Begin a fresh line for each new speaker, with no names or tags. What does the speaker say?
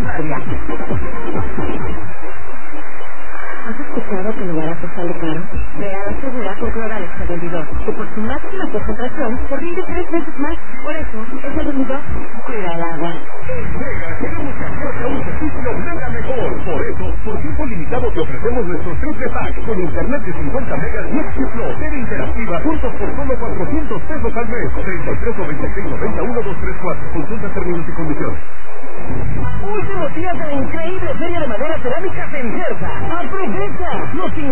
contraria.
¿Has escuchado que lo barato sale caro? Real asegura con Cloralex Sebendidor, que por su máxima concentración se rinde 3 veces más. Por eso, el Sebendidor cuida el agua.
En Vega queremos cambiarte a un servicio mega mejor. Por eso, por tiempo limitado te ofrecemos nuestro triple pack con internet de 50 megas y X TV interactiva juntos por solo 400 pesos al mes. 33 96 90 1234. Consulta términos y condiciones.
Últimos días de la increíble feria de madera cerámica en Cerza. ¡Aprovecha! Los